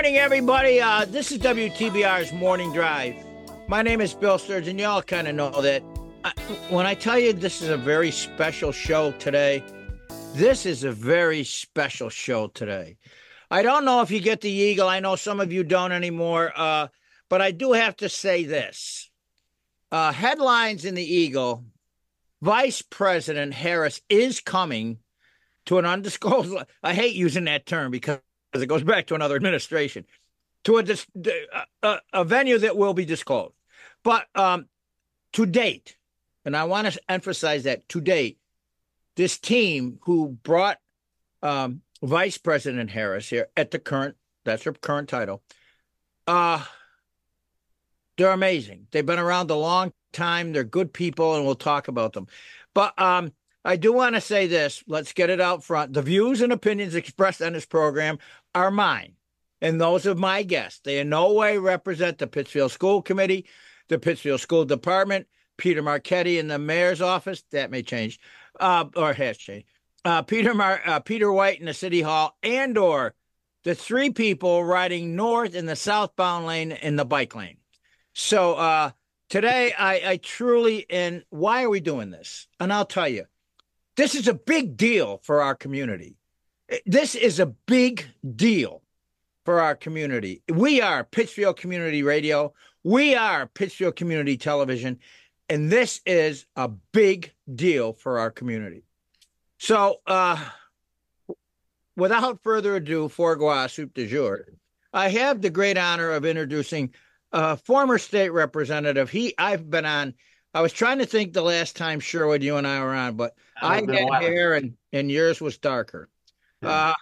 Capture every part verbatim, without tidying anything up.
morning, everybody. Uh, this is W T B R's Morning Drive. My name is Bill Sturgeon. You all kind of know that. I, when I tell you this is a very special show today, this is a very special show today. I don't know if you get the Eagle. I know some of you don't anymore, uh, but I do have to say this. Uh, headlines in the Eagle, Vice President Harris is coming to an undisclosed, I hate using that term because it goes back to another administration, to a, a, a venue that will be disclosed. But um, to date, and I want to emphasize that, to date, this team who brought um, Vice President Harris here at the current, that's her current title, uh, they're amazing. They've been around a long time. They're good people, and we'll talk about them. But um, I do want to say this. Let's get it out front. The views and opinions expressed on this program are mine and those of my guests. They in no way represent the Pittsfield School Committee, the Pittsfield School Department, Peter Marchetti in the mayor's office. That may change, uh, or has changed. Uh, Peter Mar- uh, Peter White in the City Hall, and or the three people riding north in the southbound lane in the bike lane. So uh, today, I, I truly, and why are we doing this? And I'll tell you, this is a big deal for our community. This is a big deal for our community. We are Pittsfield Community Radio. We are Pittsfield Community Television. And this is a big deal for our community. So uh, without further ado, fourgois soup du jour, I have the great honor of introducing a former state representative. He, I've been on, I was trying to think the last time, Sherwood, you and I were on, but I had hair and, and yours was darker. Uh,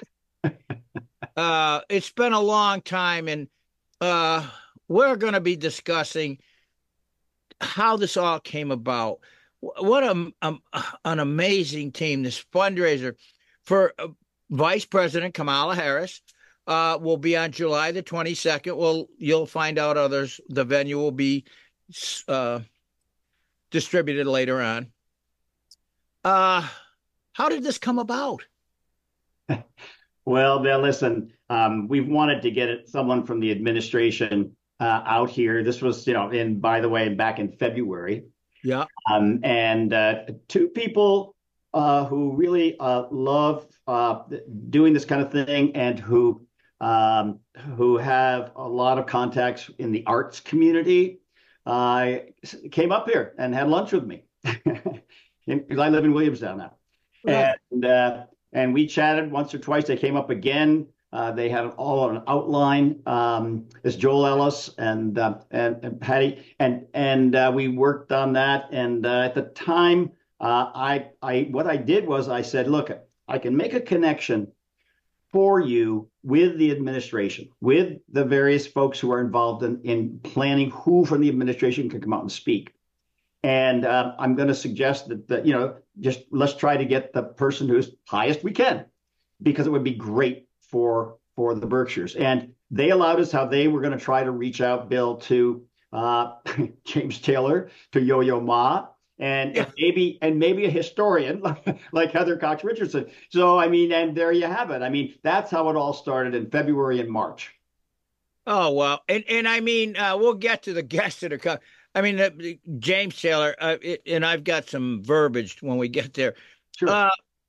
uh, it's been a long time, and uh, we're going to be discussing how this all came about. What a, a, an amazing team, this fundraiser for uh, Vice President Kamala Harris. Uh, will be on July the twenty-second. Well, you'll find out others. The venue will be uh, distributed later on. Uh, how did this come about? Well, Bill, listen, um, we've wanted to get it, someone from the administration uh, out here. This was, you know, in, by the way, back in February. Yeah. Um, and uh, two people uh, who really uh, love uh, doing this kind of thing, and who um, who have a lot of contacts in the arts community, uh, came up here and had lunch with me. Because I live in Williamstown now. Right. And uh, and we chatted once or twice. They came up again. Uh, they had all an outline. Um, it's Joel Ellis and uh, and, and Patty, and and uh, we worked on that. And uh, at the time, uh, I I what I did was I said, look, I can make a connection for you with the administration, with the various folks who are involved in, in planning who from the administration can come out and speak. And uh, I'm going to suggest that, that, you know, just let's try to get the person who's highest we can, because it would be great for for the Berkshires. And they allowed us how they were going to try to reach out, Bill, to uh, James Taylor, to Yo-Yo Ma, and, yeah. and maybe and maybe a historian like, like Heather Cox Richardson. So, I mean, and there you have it. I mean, that's how it all started in February and March. Oh, well, and, and I mean, uh, we'll get to the guests that are coming. I mean, uh, James Taylor, uh, it, and I've got some verbiage when we get there. Sure. Uh,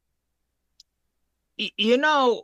y- you know,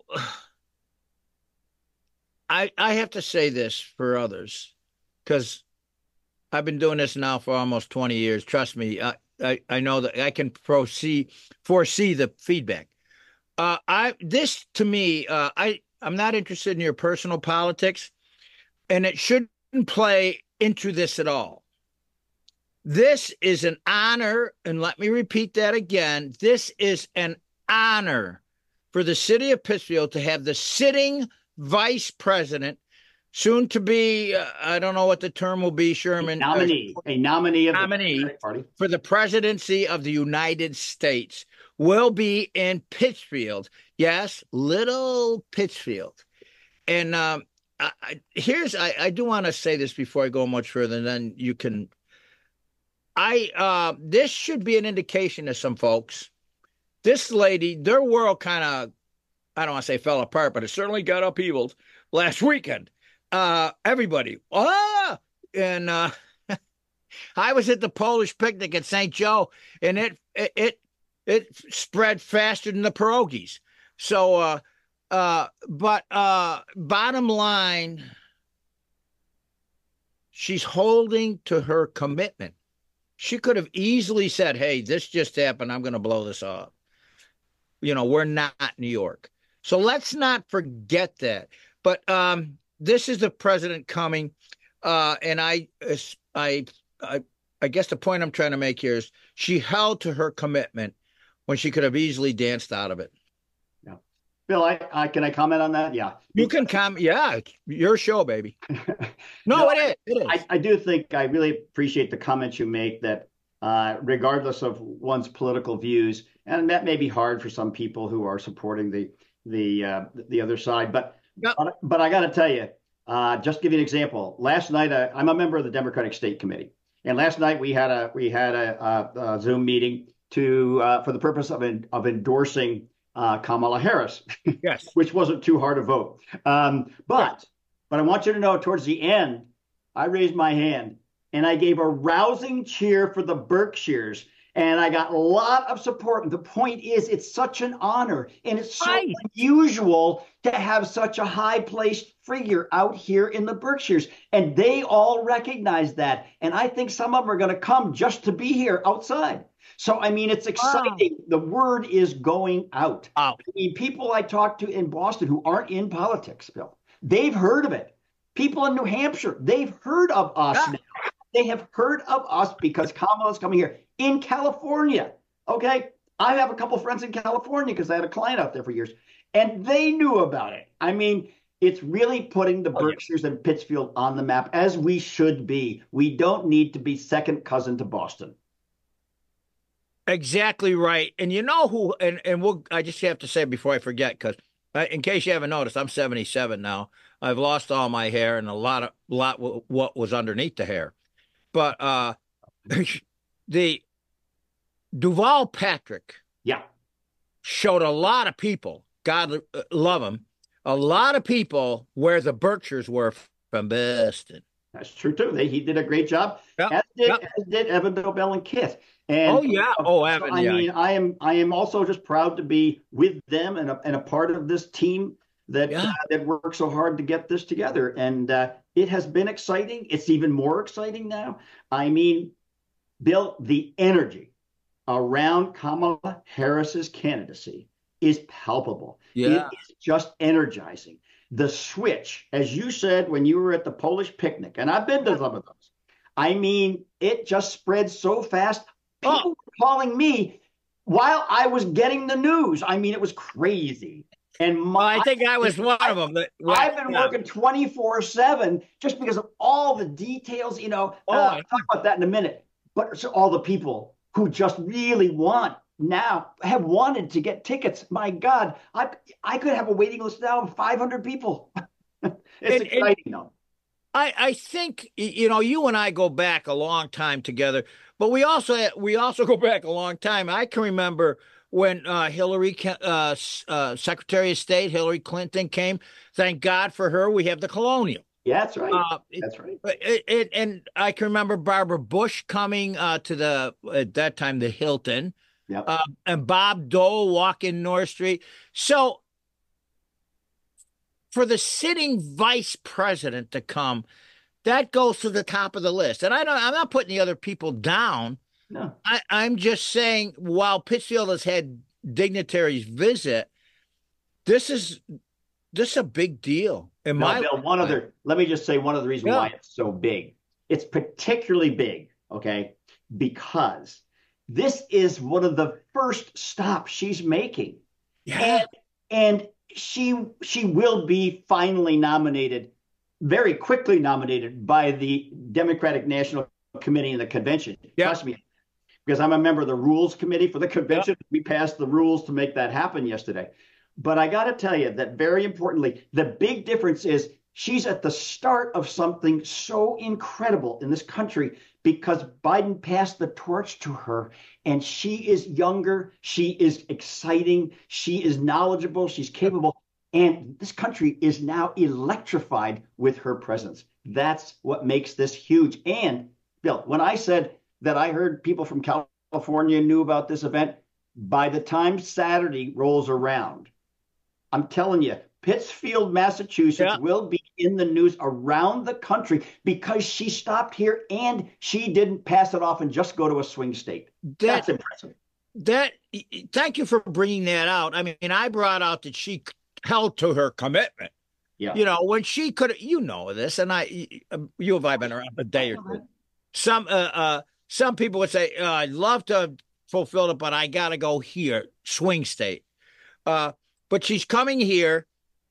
I I have to say this for others, because I've been doing this now for almost twenty years. Trust me, I, I, I know that I can foresee, foresee the feedback. Uh, I this to me, uh, I, I'm not interested in your personal politics, and it shouldn't play into this at all. This is an honor, and let me repeat that again. This is an honor for the city of Pittsfield to have the sitting vice president, soon to be, uh, I don't know what the term will be, Sherman. A nominee, uh, a nominee, of nominee the party for the presidency of the United States will be in Pittsfield. Yes, little Pittsfield. And um, I, I, here's, I, I do want to say this before I go much further, and then you can. I uh, this should be an indication to some folks. This lady, their world kind of, I don't want to say fell apart, but it certainly got upheavaled last weekend. Uh, everybody, ah, and uh, I was at the Polish picnic at Saint Joe, and it it it, it spread faster than the pierogies. So, uh, uh, but uh, bottom line, she's holding to her commitment. She could have easily said, "Hey, this just happened. I'm going to blow this off." You know, we're not New York, so let's not forget that. But um, this is the president coming, uh, and I, I, I, I guess the point I'm trying to make here is she held to her commitment when she could have easily danced out of it. Yeah, Bill, I, I can I comment on that? Yeah, you can comment. Yeah, it's your show, baby. No, no, it is. It is. I, I do think I really appreciate the comments you make that uh, regardless of one's political views, and that may be hard for some people who are supporting the the uh, the other side, but. Yep. But, but I got to tell you, uh, just give you an example. Last night, uh, I'm a member of the Democratic State Committee, and last night we had a we had a, a, a Zoom meeting to uh, for the purpose of in, of endorsing uh, Kamala Harris. Yes, which wasn't too hard to vote. Um, but but I want you to know, towards the end, I raised my hand and I gave a rousing cheer for the Berkshires. And I got a lot of support. And the point is, it's such an honor. And it's so right. unusual to have such a high-placed figure out here in the Berkshires. And they all recognize that. And I think some of them are going to come just to be here outside. So, I mean, it's exciting. Wow. The word is going out. Wow. I mean, people I talk to in Boston who aren't in politics, Bill, they've heard of it. People in New Hampshire, they've heard of us yeah. now. They have heard of us because Kamala's coming here. In California, okay? I have a couple friends in California because I had a client out there for years, and they knew about it. I mean, it's really putting the Berkshires oh, yeah. and Pittsfield on the map, as we should be. We don't need to be second cousin to Boston. Exactly right. And you know who, and, and we'll, I just have to say before I forget, because uh, in case you haven't noticed, I'm seventy-seven now. I've lost all my hair and a lot of lot w- what was underneath the hair. But uh, the Duval Patrick yeah. showed a lot of people, God love him, a lot of people where the Berkshires were from Boston. That's true, too. They, he did a great job, yep. as, did, yep. as did Evan Dobell and Kit. And, oh, yeah. Oh, Evan, so, I yeah. mean, I am I am also just proud to be with them and a, and a part of this team that yeah. uh, that worked so hard to get this together. And uh, it has been exciting. It's even more exciting now. I mean, Bill, the energy around Kamala Harris's candidacy is palpable. Yeah. It is just energizing. The switch, as you said when you were at the Polish picnic, and I've been to some of those, I mean, it just spread so fast. People oh. were calling me while I was getting the news. I mean, it was crazy. And my, I think I was one of them. That, I've been yeah. working twenty-four seven just because of all the details, you know. Oh, uh, I'll talk about that in a minute. But so all the people who just really want now have wanted to get tickets. My God, I I could have a waiting list now of five hundred people. It's and, exciting, and though. I, I think, you know, you and I go back a long time together, but we also we also go back a long time. I can remember when uh, Hillary, uh, uh, Secretary of State Hillary Clinton came. Thank God for her. We have the Colonial. Yeah, that's right. Uh, that's right. It, it, and I can remember Barbara Bush coming uh, to the, at that time, the Hilton. Yep. Uh, and Bob Dole walking North Street. So for the sitting vice president to come, that goes to the top of the list. And I don't, I'm not putting the other people down. No, I, I'm just saying, while Pittsfield has had dignitaries visit, this is this is a big deal. In no, my Bill, one other, let me just say one of the reasons yeah. why it's so big. It's particularly big, okay, because this is one of the first stops she's making. Yeah. And, and she she will be finally nominated, very quickly nominated by the Democratic National Committee and the convention. Yeah. Trust me, because I'm a member of the rules committee for the convention. Yeah. We passed the rules to make that happen yesterday. But I got to tell you that very importantly, the big difference is she's at the start of something so incredible in this country because Biden passed the torch to her, and she is younger. She is exciting. She is knowledgeable. She's capable. And this country is now electrified with her presence. That's what makes this huge. And Bill, when I said that I heard people from California knew about this event, by the time Saturday rolls around, I'm telling you, Pittsfield, Massachusetts yeah. will be in the news around the country because she stopped here and she didn't pass it off and just go to a swing state. That, That's impressive. That thank you for bringing that out. I mean, I brought out that she held to her commitment. Yeah. You know, when she could, you know this, and I, you have I been around a day or two. Some, uh, uh, some people would say, uh, I'd love to fulfill it, but I got to go here, swing state. Uh, but she's coming here,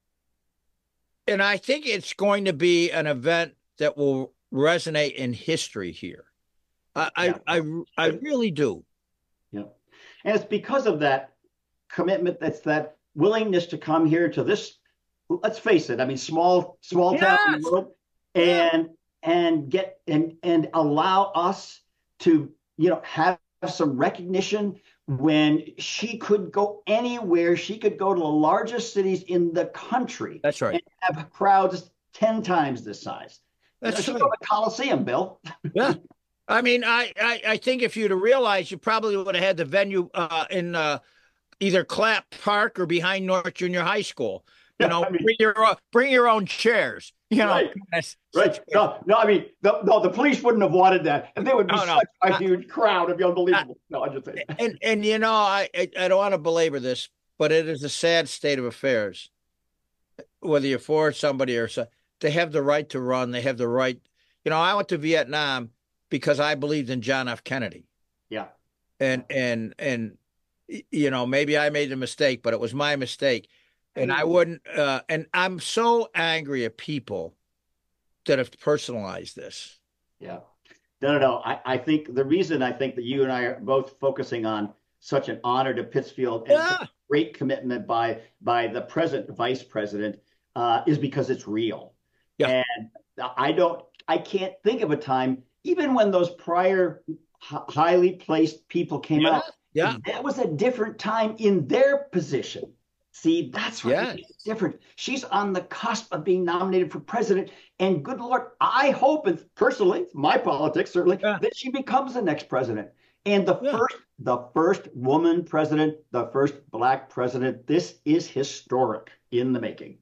and I think it's going to be an event that will resonate in history here. I, yeah. I, I, I really do. Yeah, and it's because of that commitment. That's that willingness to come here to this. Let's face it. I mean, small, small yes. town in the world, and yeah. and get and and allow us to, you know, have some recognition when she could go anywhere. She could go to the largest cities in the country. That's right. And have crowds ten times this size. That's you know, right. Go to Coliseum, Bill. Yeah. I mean, I, I, I think if you'd have realized, you probably would have had the venue uh, in uh, either Clapp Park or behind North Junior High School. You know, I mean, bring your own, bring your own chairs. You know, right. right. No, no, I mean, the, no, the police wouldn't have wanted that, and there would be no, such no. a huge crowd. It'd be unbelievable. Uh, no, I'm just saying. And and you know, I I don't want to belabor this, but it is a sad state of affairs. Whether you're for somebody or so, they have the right to run. They have the right. You know, I went to Vietnam because I believed in John F. Kennedy. Yeah. And and and you know, maybe I made a mistake, but it was my mistake. And I wouldn't, uh, and I'm so angry at people that have personalized this. Yeah. No, no, no. I, I think the reason I think that you and I are both focusing on such an honor to Pittsfield and yeah. great commitment by by the present vice president uh, is because it's real. Yeah. And I don't, I can't think of a time, even when those prior h- highly placed people came yeah. out, yeah, that was a different time in their position. See, that's what yes. makes it different. She's on the cusp of being nominated for president. And good Lord, I hope, and personally, my politics certainly, yeah. that she becomes the next president. And the yeah. first, the first woman president, the first Black president. This is historic in the making.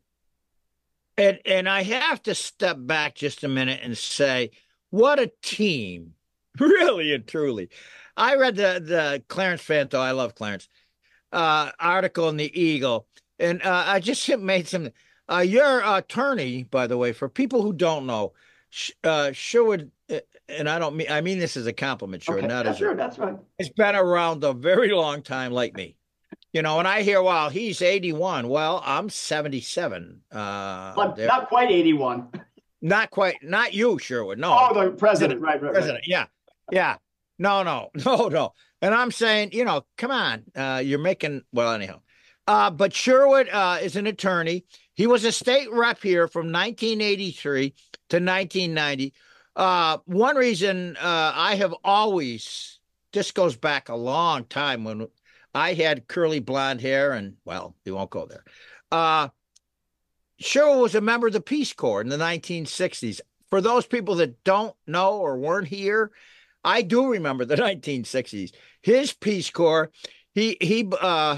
And and I have to step back just a minute and say, what a team, really and truly. I read the the Clarence Fanto. I love Clarence. Uh, article in the Eagle, and uh, I just made some. Uh, your attorney, by the way, for people who don't know, uh, Sherwood, and I don't mean I mean this as a compliment, Sherwood, okay. not that's as sure, that's right. It's been around a very long time, like me, you know. And I hear, well, he's eighty-one. Well, I'm seventy-seven. Uh, well, not quite eighty-one. Not quite. Not you, Sherwood. No. Oh, the president, right, right, president. Right. Yeah, yeah. No, no, no, no. And I'm saying, you know, come on, uh, you're making, well, anyhow. Uh, but Sherwood uh, is an attorney. He was a state rep here from nineteen eighty-three to nineteen ninety. Uh, one reason uh, I have always, this goes back a long time when I had curly blonde hair and, well, we won't go there. Uh, Sherwood was a member of the Peace Corps in the nineteen sixties. For those people that don't know or weren't here, I do remember the nineteen sixties. His Peace Corps, he, he, uh,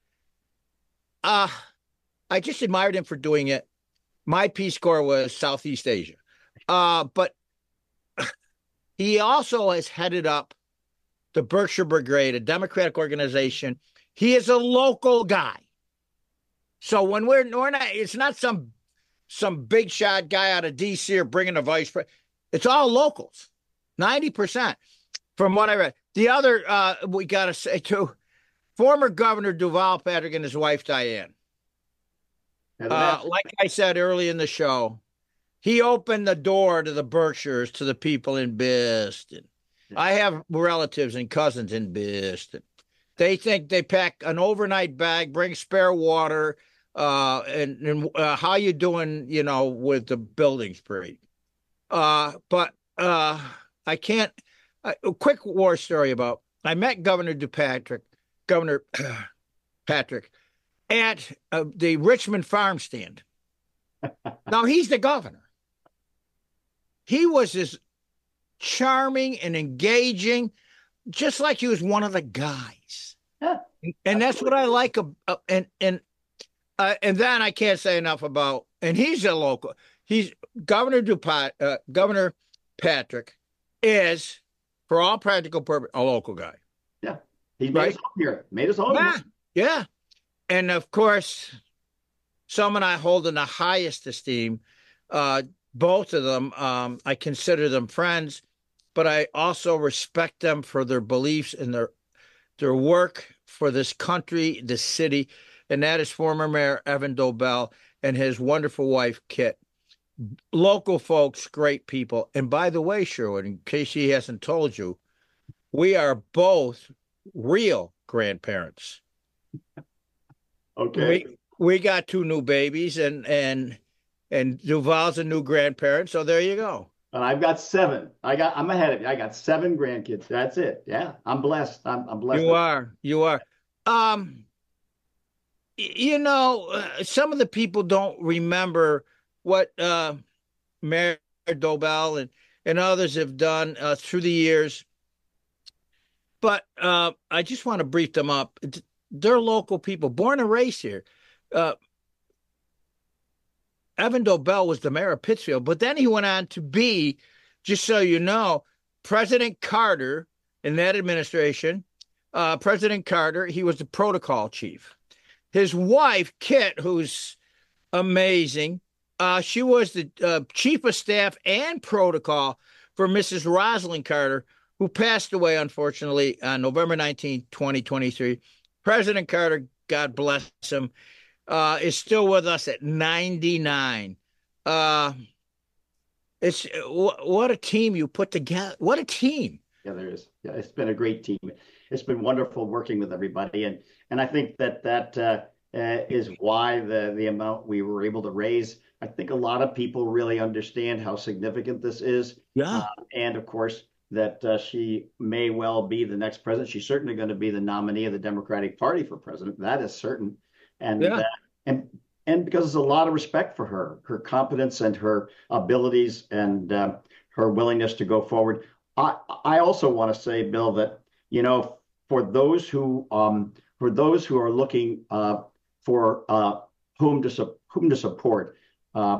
uh, I just admired him for doing it. My Peace Corps was Southeast Asia. Uh, but he also has headed up the Berkshire Brigade, a Democratic organization. He is a local guy. So when we're, we're not, it's not some, some big shot guy out of D C or bringing a vice president. It's all locals, ninety percent. From what I read. The other, uh, we got to say, too, former Governor Deval Patrick and his wife, Diane. Uh, like I said early in the show, he opened the door to the Berkshires, to the people in Biston. Yeah. I have relatives and cousins in Biston. They think they pack an overnight bag, bring spare water, uh, and, and uh, how you doing, you know, with the building spree. Uh, but uh, I can't... A quick war story about, I met Governor DePatrick, Governor Patrick, at uh, the Richmond farm stand. Now he's the governor. He was as charming and engaging, just like he was one of the guys. Yeah, and that's what I like. Uh, and and uh, and then I can't say enough about. And he's a local. He's Governor DuPont. Uh, Governor Patrick is, for all practical purposes, a local guy. Yeah, he made right? us home here. Made us home. Yeah, here. yeah. And of course, someone I hold in the highest esteem. Uh, both of them, um, I consider them friends, but I also respect them for their beliefs and their their work for this country, this city, and that is former Mayor Evan Dobell and his wonderful wife, Kit. Local folks, great people. And by the way, Sherwood, in case he hasn't told you, we are both real grandparents. Okay. We we got two new babies, and and and Duval's a new grandparent. So there you go. And I've got seven. I got. I'm ahead of you. I got seven grandkids. That's it. Yeah, I'm blessed. I'm, I'm blessed. You are. You are. Um, you know, uh, some of the people don't remember what uh, Mayor Dobell and and others have done uh, through the years. But uh, I just want to brief them up. They're local people, born and raised here. Uh, Evan Dobell was the mayor of Pittsfield, but then he went on to be, just so you know, President Carter in that administration. Uh, President Carter, he was the protocol chief. His wife, Kit, who's amazing, uh, she was the uh, chief of staff and protocol for Missus Rosalind Carter, who passed away, unfortunately, on November nineteenth, twenty twenty-three. President Carter, God bless him, uh, is still with us at ninety-nine. Uh, it's what a team you put together. What a team. Yeah, there is. Yeah, it's been a great team. It's been wonderful working with everybody. And and I think that that uh, uh, is why the, the amount we were able to raise. I think a lot of people really understand how significant this is. Yeah. Uh, and of course, that uh, she may well be the next president. She's certainly going to be the nominee of the Democratic Party for president. That is certain. And yeah. uh, and and because there's a lot of respect for her, her competence and her abilities and uh, her willingness to go forward. I I also want to say, Bill, that you know, for those who um for those who are looking uh, for uh, whom to su- whom to support uh,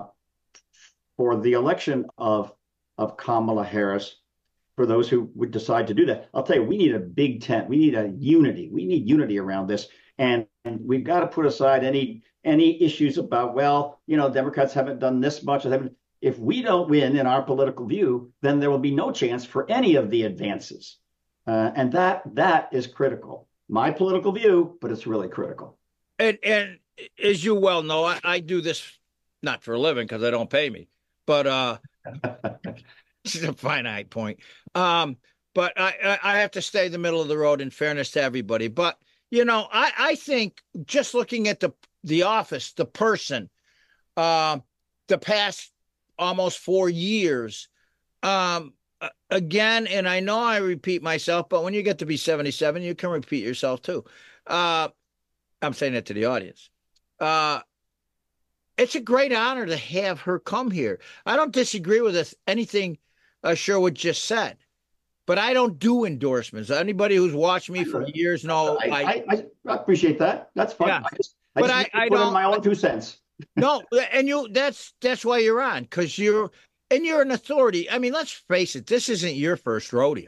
for the election of of Kamala Harris. For those who would decide to do that, I'll tell you, we need a big tent. We need a unity. We need unity around this. And, and we've got to put aside any any issues about, well, you know, Democrats haven't done this much. Haven't. If we don't win in our political view, then there will be no chance for any of the advances. Uh, and that that is critical. My political view, but it's really critical. And and as you well know, I, I do this not for a living because they don't pay me, but uh this is a finite point. Um, but I, I have to stay the middle of the road in fairness to everybody. But, you know, I, I think just looking at the the office, the person, uh, the past almost four years, um, again, and I know I repeat myself, but when you get to be seventy-seven, you can repeat yourself too. Uh, I'm saying that to the audience. Uh, it's a great honor to have her come here. I don't disagree with this, anything Uh, Sherwood just said, but I don't do endorsements. Anybody who's watched me for years know I, I, I, I appreciate that. That's fine. Yeah. I just, I but just I, I put don't in my own two cents. No, and you that's that's why you're on, because you're and you're an authority. I mean, let's face it, this isn't your first rodeo.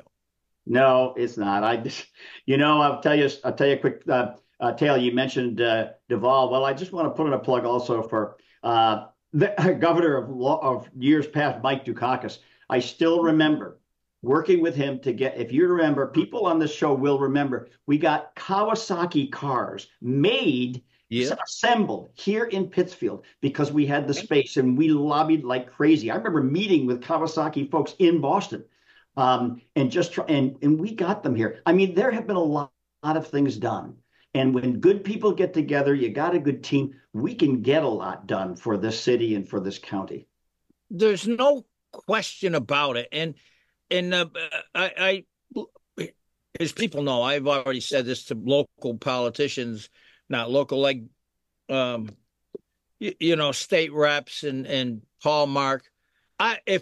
No, it's not. I just, you know, I'll tell you, I'll tell you a quick uh, uh, tale. You mentioned uh, Deval. Well, I just want to put in a plug also for uh, the governor of law, of years past, Mike Dukakis. I still remember working with him to get, if you remember, people on this show will remember, we got Kawasaki cars made, yep. assembled here in Pittsfield because we had the space and we lobbied like crazy. I remember meeting with Kawasaki folks in Boston um, and just try, and, and we got them here. I mean, there have been a lot, lot of things done. And when good people get together, you got a good team, we can get a lot done for this city and for this county. There's no question about it. And and uh, I, I, as people know, I've already said this to local politicians, not local, like um, you, you know, state reps and and Paul Mark. I if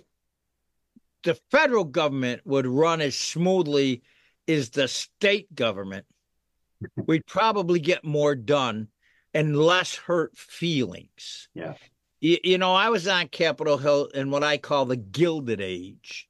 the federal government would run as smoothly as the state government, we'd probably get more done and less hurt feelings. Yeah. You, you know, I was on Capitol Hill in what I call the Gilded Age.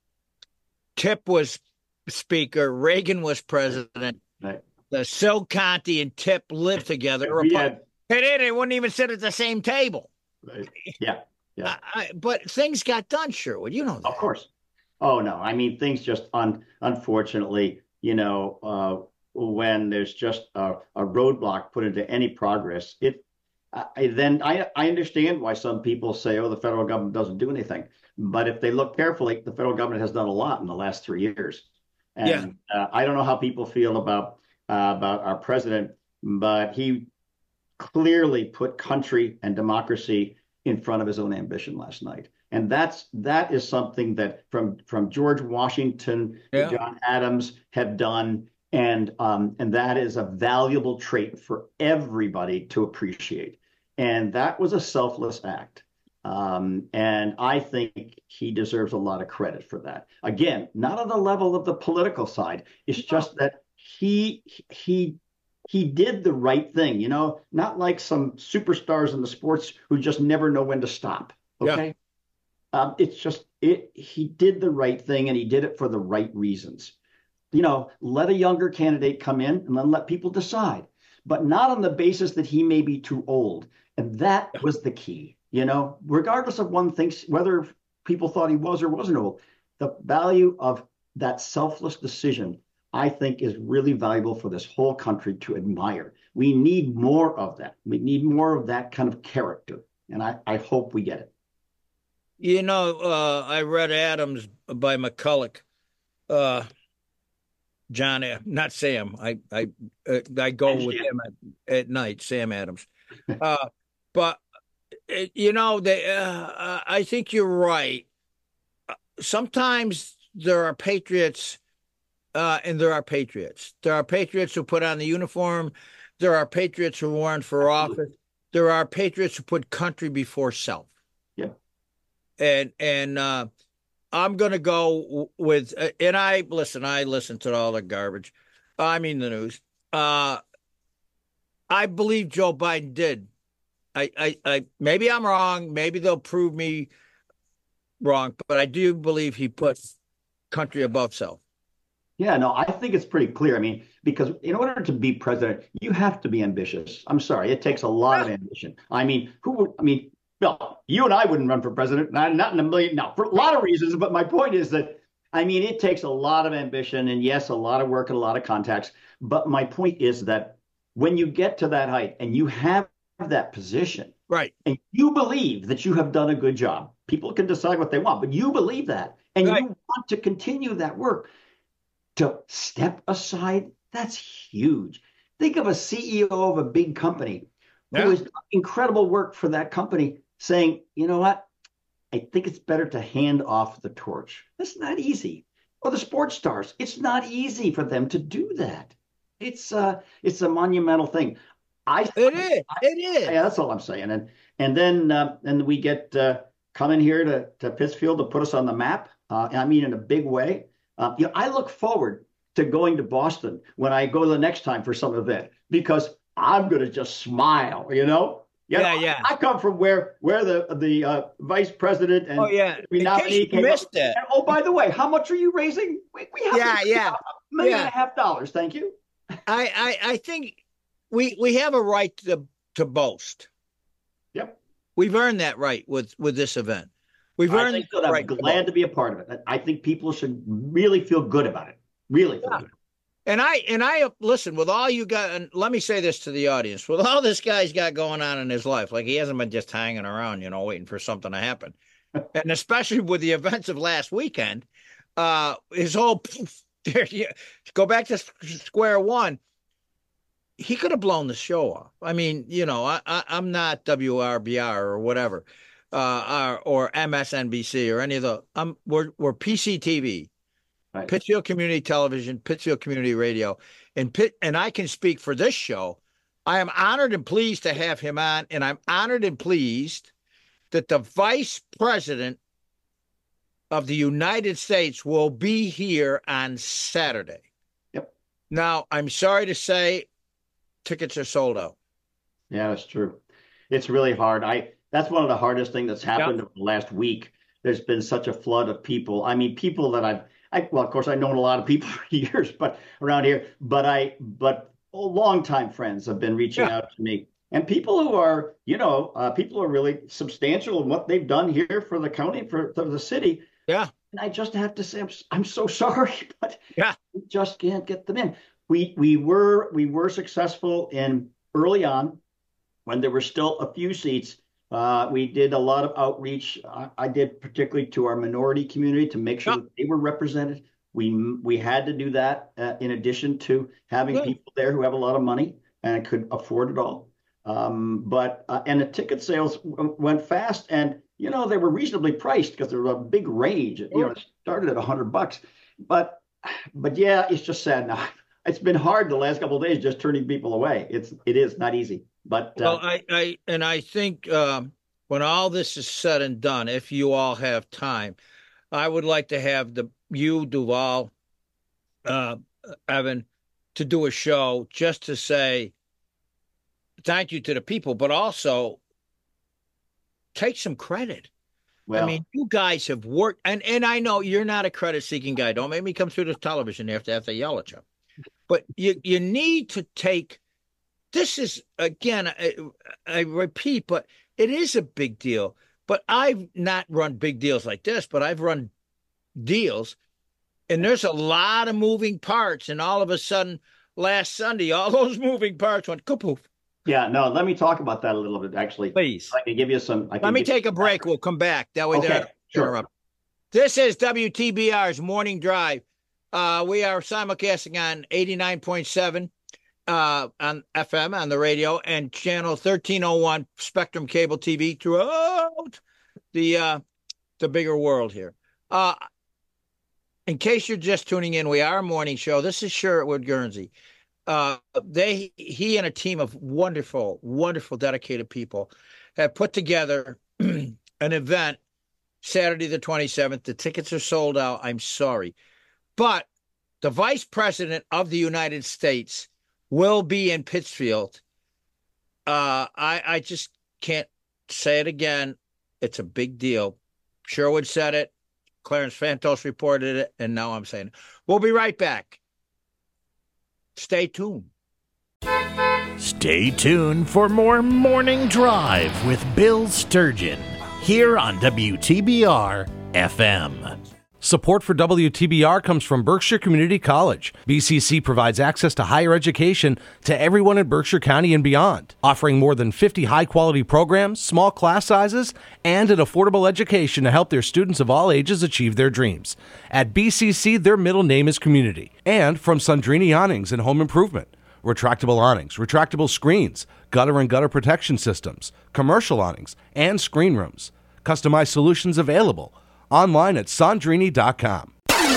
Tip was speaker, Reagan was president. Right. The Sil Conti and Tip lived together. We had, they, they wouldn't even sit at the same table. right. Yeah. Yeah. I, I, but things got done, Sherwood. You know that. Of course. Oh, no. I mean, things just, un, unfortunately, you know, uh, when there's just a, a roadblock put into any progress, it I, then I, I understand why some people say, oh, the federal government doesn't do anything. But if they look carefully, the federal government has done a lot in the last three years. And yeah. uh, I don't know how people feel about uh, about our president, but he clearly put country and democracy in front of his own ambition last night. And that's that is something that from from George Washington yeah. to John Adams have done. And um, and that is a valuable trait for everybody to appreciate. And that was a selfless act. Um, and I think he deserves a lot of credit for that. Again, not on the level of the political side. It's just that he he he did the right thing, you know, not like some superstars in the sports who just never know when to stop. Okay. Yeah. Um, it's just it he did the right thing, and he did it for the right reasons. You know, let a younger candidate come in and then let people decide, but not on the basis that he may be too old. And that was the key, you know, regardless of one thinks whether people thought he was or wasn't old, the value of that selfless decision, I think, is really valuable for this whole country to admire. We need more of that. We need more of that kind of character. And I, I hope we get it. You know, uh, I read Adams by McCulloch. Uh, John, not Sam. I I uh, I go and with him at, at night, Sam Adams. Uh, but it, you know, they. Uh, I think you're right. Sometimes there are patriots, uh, and there are patriots. There are patriots who put on the uniform. There are patriots who run for office. There are patriots who put country before self. Yeah. And and. Uh, I'm going to go with, and I listen, I listen to all the garbage. I mean, the news. Uh, I believe Joe Biden did. I, I, I, maybe I'm wrong. Maybe they'll prove me wrong, but I do believe he put country above self. Yeah, no, I think it's pretty clear. I mean, because in order to be president, you have to be ambitious. I'm sorry. It takes a lot of ambition. I mean, who would, I mean, well, you and I wouldn't run for president, not, not in a million, no, for a lot of reasons. But my point is that, I mean, it takes a lot of ambition and, yes, a lot of work and a lot of contacts. But my point is that when you get to that height and you have that position, right, and you believe that you have done a good job, people can decide what they want, but you believe that, and right. you want to continue that work, to step aside, that's huge. Think of a C E O of a big company who yeah. has done incredible work for that company, saying, you know what, I think it's better to hand off the torch. That's not easy. Or the sports stars, it's not easy for them to do that. It's uh, it's a monumental thing. I it is. I, it is. Yeah, that's all I'm saying. And and then uh, and we get uh, coming here to to Pittsfield to put us on the map. Uh, I mean, in a big way. Uh, you know, I look forward to going to Boston when I go the next time for some event, because I'm going to just smile. You know. You yeah, know, yeah. I come from where where the the uh, vice president and oh yeah, we nominee came missed up. it. And, oh, by the way, how much are you raising? We, we have yeah, yeah, a million yeah. and a half dollars. Thank you. I, I I think we we have a right to to boast. Yep, we've earned that right with with this event. We've I earned think so. the I'm right glad to, to be a part of it. I think people should really feel good about it. Really feel yeah. good. And I and I listen, with all you got, and let me say this to the audience: with all this guy's got going on in his life, like he hasn't been just hanging around, you know, waiting for something to happen, and especially with the events of last weekend, uh, his whole there. Go back to square one. He could have blown the show off. I mean, you know, I, I I'm not W R B R or whatever, uh, or, or M S N B C or any of the. I'm we're we're P C T V. Right. Pittsfield Community Television, Pittsfield Community Radio, and Pitt, and I can speak for this show. I am honored and pleased to have him on, and I'm honored and pleased that the Vice President of the United States will be here on Saturday. Yep. Now, I'm sorry to say, tickets are sold out. Yeah, that's true. It's really hard. I that's one of the hardest things that's happened yep. over the last week. There's been such a flood of people. I mean, people that I've, I, well, of course, I've known a lot of people for years, but around here, but I, but longtime friends have been reaching yeah. out to me, and people who are, you know, uh, people who are really substantial in what they've done here for the county, for, for the city. Yeah. And I just have to say, I'm, I'm so sorry, but yeah, we just can't get them in. We we were we were successful in early on when there were still a few seats. Uh, we did a lot of outreach. I, I did particularly to our minority community to make sure yeah. that they were represented. We we had to do that uh, in addition to having yeah. people there who have a lot of money and could afford it all. Um, but uh, and the ticket sales w- went fast, and you know they were reasonably priced because there was a big range. You know, it started at a hundred bucks, but but yeah, it's just sad now. It's been hard the last couple of days just turning people away. It's it is not easy. But uh, well, I, I and I think um, when all this is said and done, if you all have time, I would like to have the you, Duval, uh, Evan, to do a show just to say thank you to the people, but also take some credit. Well, I mean, you guys have worked, and, and I know you're not a credit-seeking guy. Don't make me come through the television after after I yell at you. But you you need to take. This is, again, I, I repeat, but it is a big deal. But I've not run big deals like this, but I've run deals, and there's a lot of moving parts. And all of a sudden, last Sunday, all those moving parts went kapoof. Yeah, no, let me talk about that a little bit, actually. Please. I can give you some. I can let me take a break. We'll come back. That way, okay, sure. This is W T B R's Morning Drive. Uh, we are simulcasting on eighty-nine point seven. Uh, on F M, on the radio, and channel thirteen oh one Spectrum Cable T V throughout the uh, the bigger world here. Uh, in case you're just tuning in, we are a morning show. This is Sherwood Guernsey. Uh, they, he and a team of wonderful, wonderful, dedicated people have put together an event Saturday the twenty-seventh. The tickets are sold out. I'm sorry. But the Vice President of the United States will be in Pittsfield. Uh, I, I just can't say it again. It's a big deal. Sherwood said it. Clarence Fantos reported it. And now I'm saying it. We'll be right back. Stay tuned. Stay tuned for more Morning Drive with Bill Sturgeon here on W T B R F M. Support for W T B R comes from Berkshire Community College. B C C provides access to higher education to everyone in Berkshire County and beyond, offering more than fifty high-quality programs, small class sizes, and an affordable education to help their students of all ages achieve their dreams. At B C C, their middle name is community. And from Sundrini Awnings and Home Improvement. Retractable awnings, retractable screens, gutter and gutter protection systems, commercial awnings, and screen rooms. Customized solutions available. Online at Sandrini dot com.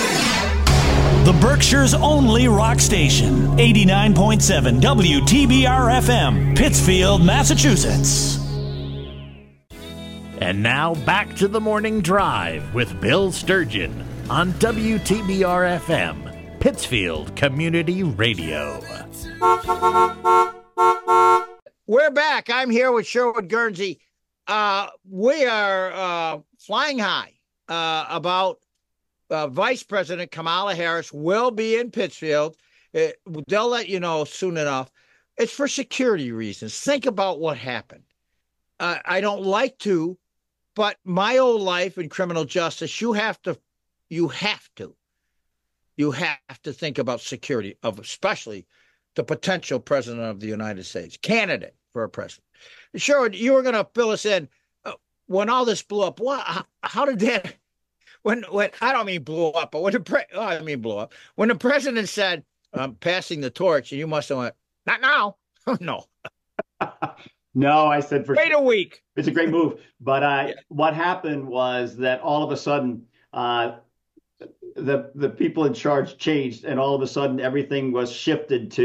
The Berkshire's only rock station, eighty-nine point seven W T B R F M, Pittsfield, Massachusetts. And now back to the Morning Drive with Bill Sturgeon on W T B R F M, Pittsfield Community Radio. We're back. I'm here with Sherwood Guernsey. Uh, we are uh, flying high. Uh, about uh, Vice President Kamala Harris will be in Pittsfield. It, they'll let you know soon enough. It's for security reasons. Think about what happened. Uh, I don't like to, but my old life in criminal justice, you have to, you have to, you have to think about security of especially the potential president of the United States, candidate for a president. Sure, you were going to fill us in. When all this blew up, what? How, how did that? When when I don't mean blew up, but when the pre, oh, I mean blew up. When the president said, "I'm passing the torch," and you must have went, "Not now." No. No, I said for wait a week. It's a great move, but uh, yeah. What happened was that all of a sudden, uh, the the people in charge changed, and all of a sudden everything was shifted to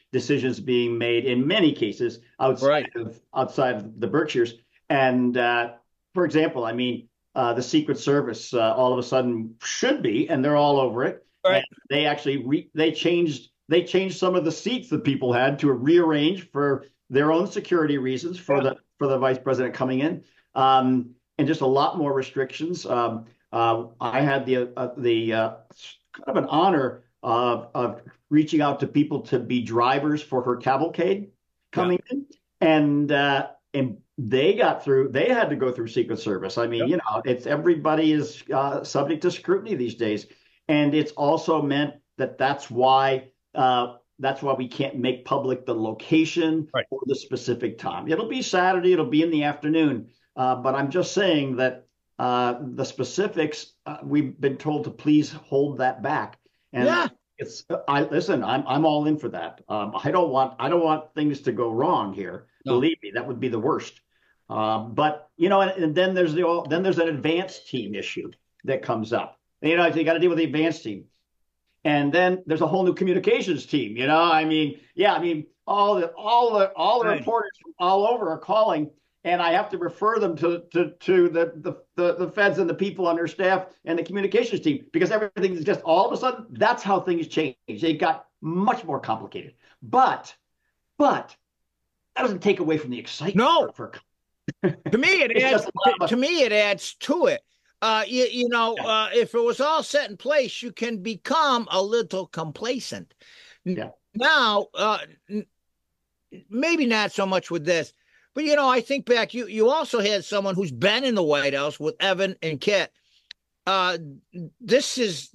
decisions being made in many cases outside Right. of outside of the Berkshires. And uh, for example, I mean, uh, the Secret Service uh, all of a sudden should be, and they're all over it. Right. And they actually re- they changed they changed some of the seats that people had to rearrange for their own security reasons for Yeah. the for the vice president coming in, um, and just a lot more restrictions. Um, uh, I had the uh, the uh, kind of an honor of of reaching out to people to be drivers for her cavalcade coming in, and uh, and they got through. They had to go through Secret Service. I mean, Yep. you know, it's everybody is uh, subject to scrutiny these days, and it's also meant that that's why. Uh, That's why we can't make public the location Right. or the specific time. It'll be Saturday. It'll be in the afternoon. Uh, but I'm just saying that uh, the specifics, uh, we've been told to please hold that back. And Yeah. it's I listen. I'm I'm all in for that. Um, I don't want I don't want things to go wrong here. No. Believe me, that would be the worst. Um, but you know, and, and then there's the then there's an advanced team issue that comes up. You know, you got to deal with the advanced team. And then there's a whole new communications team. You know, I mean, yeah, I mean, all the all the all the Right. reporters from all over are calling, and I have to refer them to to to the the the, the feds and the people on their staff and the communications team because everything is just all of a sudden. That's how things change. They got much more complicated. But but that doesn't take away from the excitement. No. For, To me, it It's adds. just a lot To, of- to me, it adds to it. Uh, you, you know, Yeah. uh, if it was all set in place, you can become a little complacent. N- Yeah. Now, uh, n- maybe not so much with this, but you know, I think back. You you also had someone who's been in the White House with Evan and Kit. Uh, this is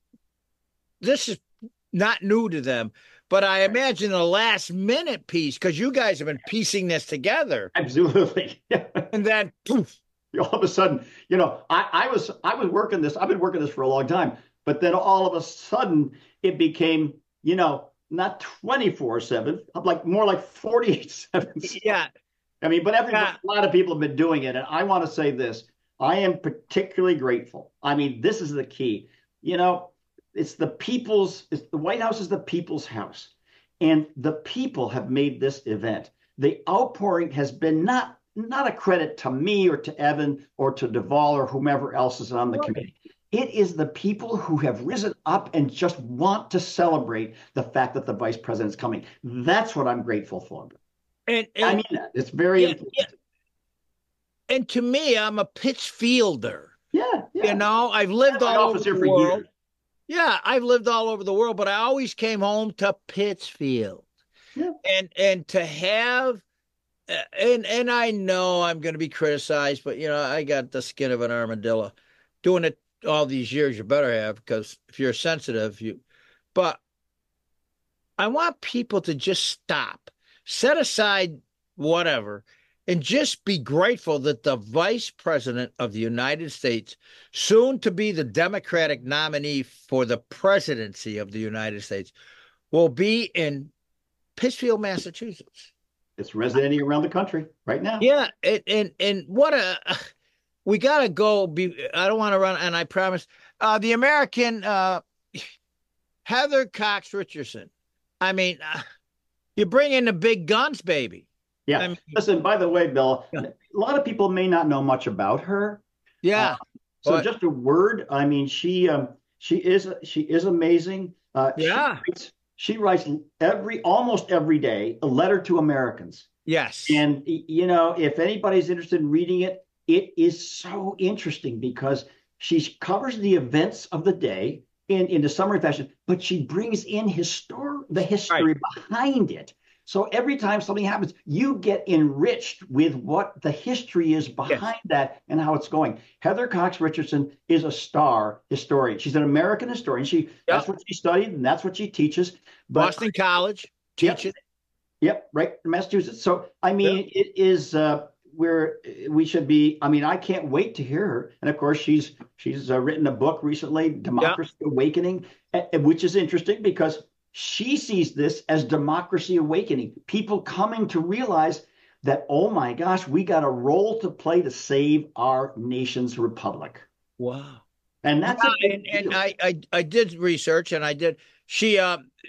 this is not new to them, but I imagine the last minute piece because you guys have been piecing this together, Absolutely. and then poof, all of a sudden, you know, I, I was I was working this. I've been working this for a long time, but then all of a sudden it became, you know, not twenty-four seven, like more like forty-eight seven. yeah. I mean, but every, Yeah. a lot of people have been doing it, and I want to say this: I am particularly grateful. I mean, this is the key. You know, it's the people's. It's the White House is the people's house, and the people have made this event. The outpouring has been not. Not a credit to me or to Evan or to Duvall or whomever else is on the committee. It is the people who have risen up and just want to celebrate the fact that the vice president's coming. That's what I'm grateful for. And, and I mean that. It's very yeah, important. yeah. And to me, I'm a Pittsfielder. Yeah, yeah. You know, I've lived My all over office the here for world. years. Yeah, I've lived all over the world, but I always came home to Pittsfield. Yeah. And and to have uh, and and I know I'm going to be criticized, but you know, I got the skin of an armadillo. Doing it all these years, you better have, because if you're sensitive, you but I want people to just stop, set aside whatever, and just be grateful that the vice president of the United States, soon to be the Democratic nominee for the presidency of the United States, will be in Pittsfield, Massachusetts. It's resonating around the country right now. Yeah, and and, and what a we got to go. Be I don't want to run, and I promise. Uh, the American uh, Heather Cox Richardson. I mean, uh, you bring in the big guns, baby. Yeah. I mean- Listen, by the way, Bill, Yeah. a lot of people may not know much about her. Yeah, So But- just a word. I mean, she um, she is she is amazing. Uh, Yeah. She writes, she writes every almost every day a letter to Americans. yes, And y- you know, if anybody's interested in reading it, it is so interesting because she covers the events of the day in in a summary fashion, but she brings in histor- the history behind it. So every time something happens, you get enriched with what the history is behind that and how it's going. Heather Cox Richardson is a star historian. She's an American historian. She that's what she studied and that's what she teaches. But Boston College Yep. teaches. Yep, right, in Massachusetts. So I mean, it is uh, where we should be. I mean, I can't wait to hear her. And of course, she's she's uh, written a book recently, Democracy Awakening, uh, which is interesting because she sees this as democracy awakening. People coming to realize that, oh my gosh, we got a role to play to save our nation's republic. Wow. And that's Uh, a big and, and deal. I, I I did research, and I did. She uh,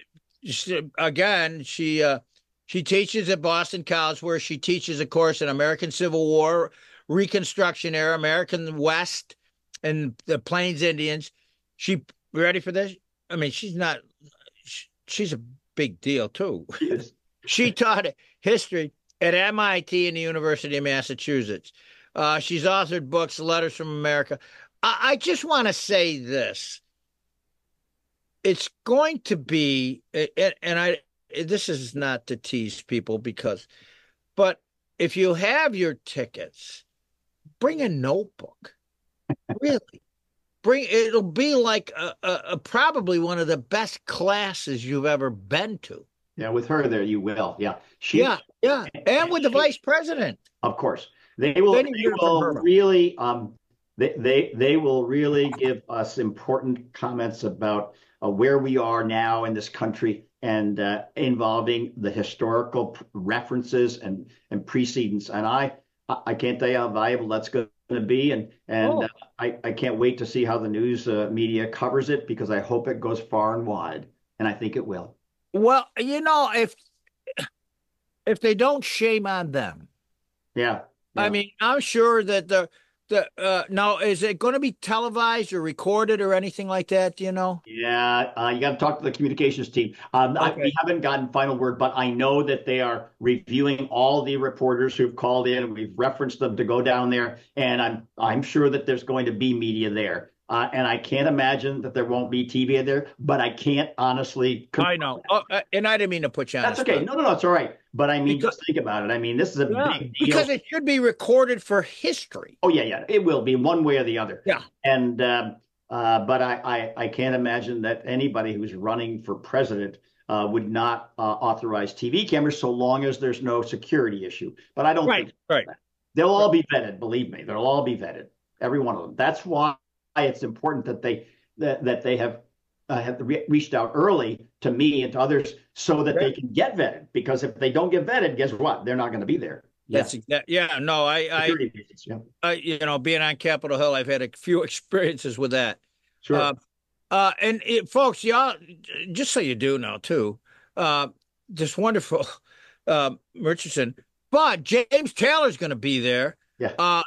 she, again, she uh, she teaches at Boston College, where she teaches a course in American Civil War, Reconstruction era, American West, and the Plains Indians. She ready for this? I mean, she's not. She, she's a big deal too. Yes. She taught history at M I T and the University of Massachusetts. Uh, she's authored books, Letters from America. I, I just want to say this. It's going to be, and I, this is not to tease people because, but if you have your tickets, bring a notebook. Really. Bring, it'll be like a, a, a, probably one of the best classes you've ever been to. Yeah, with her there, you will. Yeah. She, yeah, yeah. And, and with the she, vice president. Of course. They will, they will really, um, they, they, they will really give us important comments about uh, where we are now in this country and uh, involving the historical references and, and precedents. And I, I can't tell you how valuable that's going to be. And, and oh. uh, I, I can't wait to see how the news uh, media covers it, because I hope it goes far and wide. And I think it will. Well, you know, if if they don't, shame on them. Yeah. yeah. I mean, I'm sure that the the uh, now, is it going to be televised or recorded or anything like that? Do you know? Yeah, uh, you got to talk to the communications team. Um, okay. I, we haven't gotten final word, but I know that they are reviewing all the reporters who've called in. We've referenced them to go down there, and I'm I'm sure that there's going to be media there. Uh, and I can't imagine that there won't be T V there, but I can't honestly. I know. Oh, uh, and I didn't mean to put you on. That's okay. No, no, no, it's all right. But I mean, because, just think about it. I mean, this is a yeah, big deal. Because it should be recorded for history. Oh, yeah, yeah. It will be one way or the other. Yeah. And, um, uh, but I, I, I can't imagine that anybody who's running for president uh, would not uh, authorize T V cameras so long as there's no security issue. But I don't right, think right. That. They'll all be vetted. Believe me, they'll all be vetted. Every one of them. That's why it's important that they that, that they have uh, have re- reached out early to me and to others so that right. they can get vetted. Because if they don't get vetted, guess what? They're not going to be there. That's yeah. Exact, yeah. No, I, I, reasons, yeah. I, you know, being on Capitol Hill, I've had a few experiences with that. Sure. Uh, uh, and it, folks, y'all, just so you do know too, uh, this wonderful uh, Murchison, but James Taylor's going to be there. Yeah. Uh,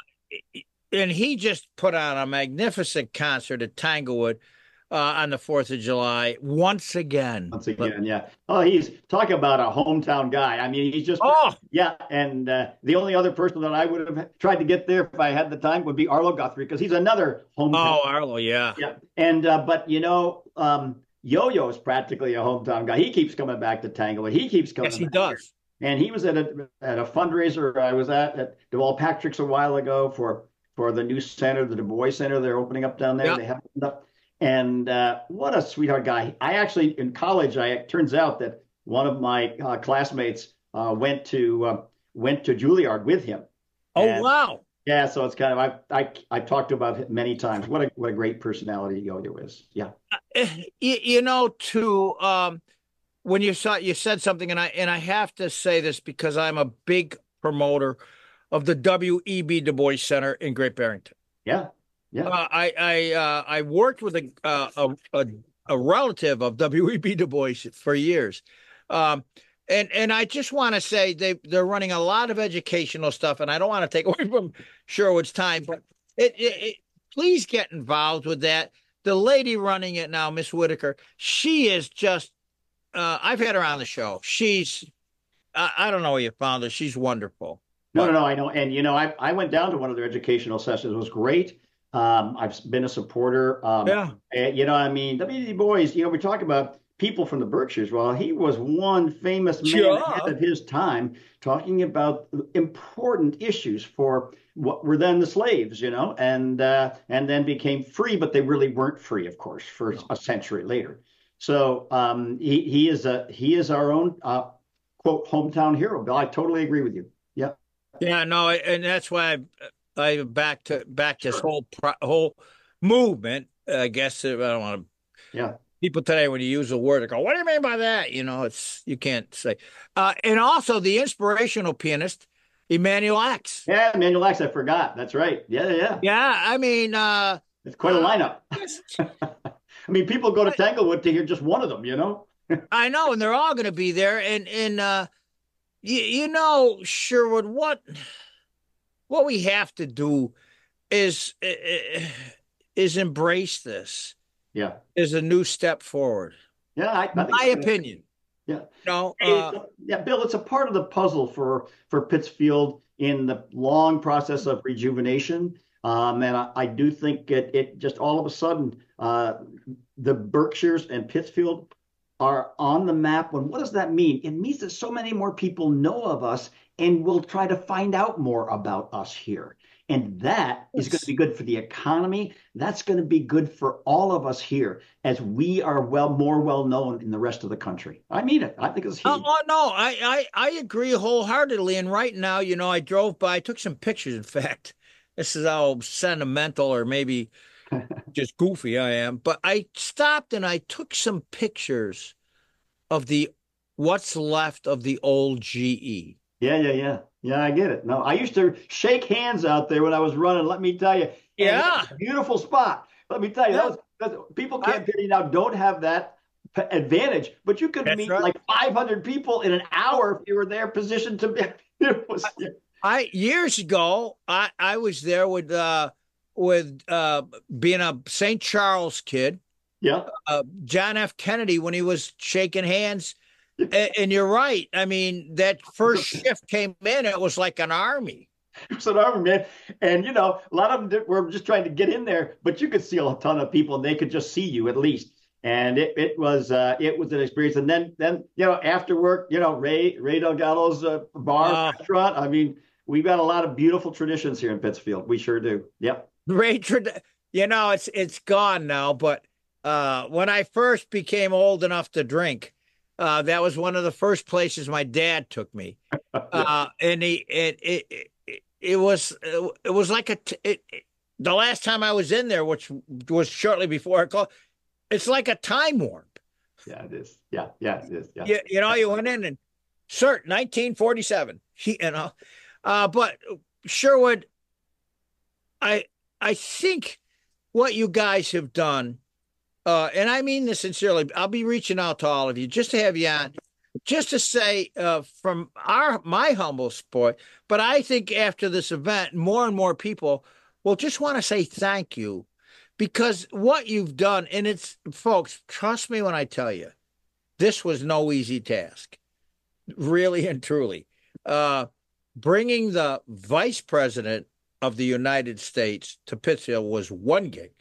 And he just put on a magnificent concert at Tanglewood uh, on the fourth of July once again. Once again, yeah. Oh, he's talking about a hometown guy. I mean, he's just, oh, yeah. And uh, the only other person that I would have tried to get there if I had the time would be Arlo Guthrie, because he's another hometown. Oh, Arlo, yeah. Yeah. And, uh, but, you know, um, Yo-Yo is practically a hometown guy. He keeps coming back to Tanglewood. He keeps coming Yes, he back does. Here. And he was at a, at a fundraiser I was at at DeWalt Patrick's a while ago for for the new center, the Du Bois Center they're opening up down there. Yeah. They have opened up. And uh, what a sweetheart guy. I actually, in college, I it turns out that one of my uh, classmates uh, went to uh, went to Juilliard with him. Oh, and, wow. Yeah, so it's kind of, I I I've talked about it many times. What a what a great personality Yo-Yo is. Yeah. Uh, you, you know, to um, when you saw you said something, and I and I have to say this because I'm a big promoter of the W E B Du Bois Center in Great Barrington. Yeah, yeah. Uh, I I uh, I worked with a, uh, a a a relative of W E B Du Bois for years, um, and and I just want to say they they're running a lot of educational stuff, and I don't want to take away from Sherwood's time, but it, it, it please get involved with that. The lady running it now, Miss Whitaker, she is just. Uh, I've had her on the show. She's I, I don't know where you found her. She's wonderful. No, no, no, I know. And, you know, I, I went down to one of their educational sessions. It was great. Um, I've been a supporter. Um, yeah. And, you know, I mean, W E B Du Bois, you know, we talk about people from the Berkshires. Well, he was one famous man sure. ahead of his time talking about important issues for what were then the slaves, you know, and uh, and then became free, but they really weren't free, of course, for a century later. So um, he, he is a he is our own, uh, quote, hometown hero. Bill, I totally agree with you. Yeah. Yeah, no, and that's why I, I back to back this whole pro, whole movement. I guess I don't want to. Yeah. People today, when you use a word, they go, "What do you mean by that?" You know, it's you can't say. Uh, and also the inspirational pianist, Emanuel Ax. Yeah, Emanuel Ax. I forgot. That's right. Yeah, yeah. Yeah, I mean, uh, it's quite a lineup. I mean, people go to Tanglewood to hear just one of them. You know. I know, and they're all going to be there. And and uh, you, you know, Sherwood, what what we have to do is is embrace this. Yeah, is a new step forward. Yeah, I, I think my so. opinion. Yeah, no, uh, yeah, Bill. It's a part of the puzzle for for Pittsfield in the long process of rejuvenation. Um, and I, I do think it it just all of a sudden uh, the Berkshires and Pittsfield are on the map. And what does that mean? It means that so many more people know of us and will try to find out more about us here. And that is going to be good for the economy. That's going to be good for all of us here as we are well more well known in the rest of the country. I mean it. I think it's huge. Oh, oh no, I, I, I agree wholeheartedly. And right now, you know, I drove by, I took some pictures. In fact, this is how sentimental or maybe just goofy I am. But I stopped and I took some pictures of the what's left of the old G E. Yeah, yeah, yeah. Yeah, I get it. No, I used to shake hands out there when I was running. Let me tell you. Yeah. Beautiful spot. Let me tell you, yeah. that was, that, people campaigning now don't have that p- advantage, but you could That's meet right. like five hundred people in an hour if you were there positioned to be. It was, I, I years ago, I, I was there with uh with uh being a Saint Charles kid. Yeah. Uh, John F. Kennedy when he was shaking hands. And, and you're right. I mean, that first shift came in, it was like an army. It was an army, man. And, you know, a lot of them did, were just trying to get in there, but you could see a ton of people and they could just see you at least. And it, it was uh, it was an experience. And then, then you know, after work, you know, Ray Ray Delgado's uh, bar, uh, restaurant. I mean, we've got a lot of beautiful traditions here in Pittsfield. We sure do. Yep. Ray, you know, it's it's gone now. But uh, when I first became old enough to drink, Uh, that was one of the first places my dad took me, uh, and he it, it it it was it was like a t- it, it, the last time I was in there, which was shortly before I called. It's like a time warp. Yeah, it is. Yeah, yeah, it is. Yeah, you, you know, you went in and cert nineteen forty-seven. You know, uh, but Sherwood, I I think what you guys have done. Uh, and I mean this sincerely. I'll be reaching out to all of you just to have you on, just to say uh, from our my humble sport. But I think after this event, more and more people will just want to say thank you because what you've done, and it's, folks, trust me when I tell you, this was no easy task, really and truly. Uh, bringing the vice president of the United States to Pittsfield was one gig.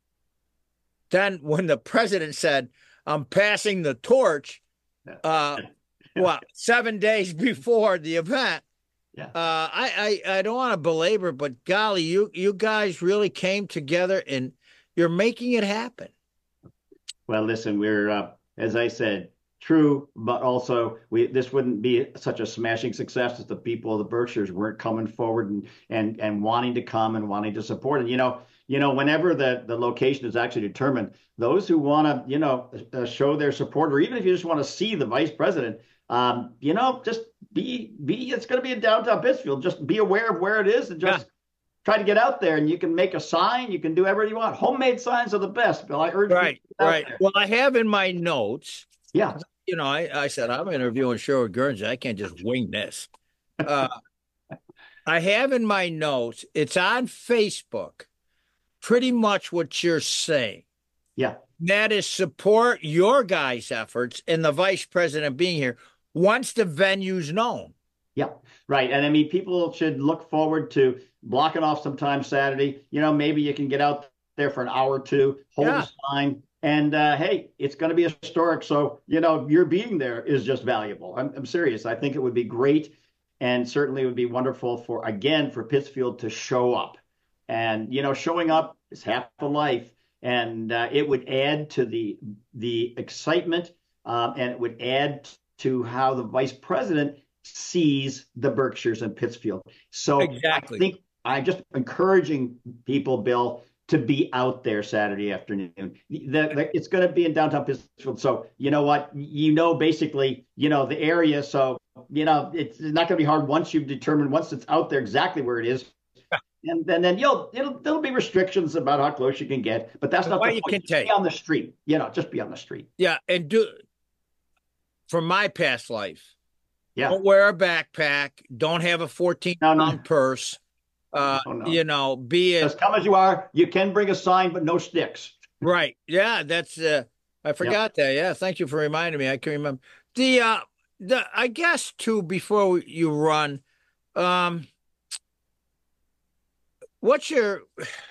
Then when the president said, I'm passing the torch, uh, well, seven days before the event, yeah. uh, I, I, I don't want to belabor, but golly, you, you guys really came together and you're making it happen. Well, listen, we're, uh, as I said, true, but also we this wouldn't be such a smashing success if the people of the Berkshires weren't coming forward and and and wanting to come and wanting to support. And, you know, You know, whenever the, the location is actually determined, those who want to, you know, uh, show their support, or even if you just want to see the vice president, um, you know, just be, be, it's going to be in downtown Pittsfield. Just be aware of where it is and just yeah. try to get out there. And you can make a sign. You can do whatever you want. Homemade signs are the best, Bill. I urge right, you to get out right. there. Well, I have in my notes. Yeah. You know, I, I said, I'm interviewing Sherwood Guernsey. I can't just wing this. Uh, I have in my notes, it's on Facebook. Pretty much what you're saying. Yeah. That is support your guys' efforts and the vice president being here once the venue's known. Yeah, right. And I mean, people should look forward to blocking off sometime Saturday. You know, maybe you can get out there for an hour or two, hold yeah. a sign. And uh, hey, it's going to be historic. So, you know, your being there is just valuable. I'm, I'm serious. I think it would be great. And certainly it would be wonderful for, again, for Pittsfield to show up. And, you know, showing up is half the life, and uh, it would add to the the excitement, um, and it would add to how the vice president sees the Berkshires and Pittsfield. So exactly. I think I'm just encouraging people, Bill, to be out there Saturday afternoon. The, the, it's going to be in downtown Pittsfield. So you know what? You know, basically, you know, the area. So, you know, it's not going to be hard once you've determined, once it's out there exactly where it is. And then, then you'll it'll there'll be restrictions about how close you can get, but that's not Why the you point. can take. Be on the street, you know, just be on the street. Yeah, and do from my past life. Yeah. Don't wear a backpack. Don't have a fourteen No, no. pound purse. Uh, No, no. You know, be a, As come as you are, you can bring a sign, but no sticks. right. Yeah, that's. Uh, I forgot that. Yeah, thank you for reminding me. I can remember the. Uh, the I guess too before you run. Um, what's your?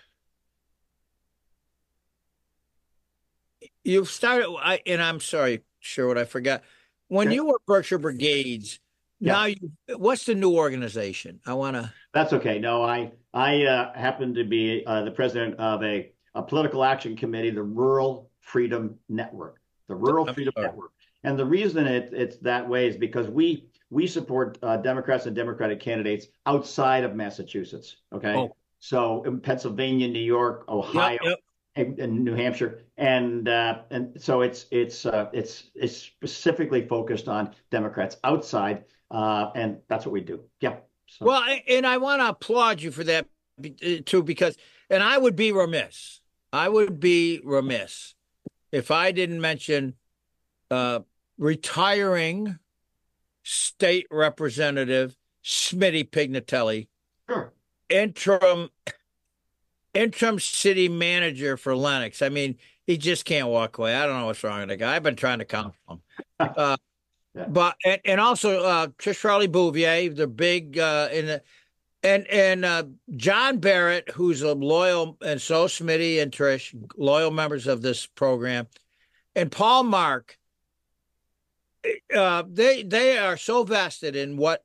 You've started. I and I'm sorry, Sherwood, I forgot. When Okay. you were Berkshire Brigades, Yeah. now you. What's the new organization? I want to. That's okay. No, I I uh, happen to be uh, the president of a, a political action committee, the Rural Freedom Network, the Rural I'm Freedom sorry. Network. And the reason it, it's that way is because we we support uh, Democrats and Democratic candidates outside of Massachusetts. Okay, Oh. so in Pennsylvania, New York, Ohio, Yep, yep. and, and New Hampshire, and uh, and so it's it's uh, it's it's specifically focused on Democrats outside, uh, and that's what we do. Yeah. So. Well, and I want to applaud you for that too, because, and I would be remiss, I would be remiss if I didn't mention uh, retiring state representative Smitty Pignatelli, Sure. interim interim city manager for Lenox. I mean, he just can't walk away. I don't know what's wrong with the guy. I've been trying to count him. Uh, Yeah. But and, and also uh, Trish Farley Bouvier, the big uh, in the and and uh, John Barrett, who's a loyal, and so Smitty and Trish, loyal members of this program, and Paul Mark. Uh, they they are so vested in what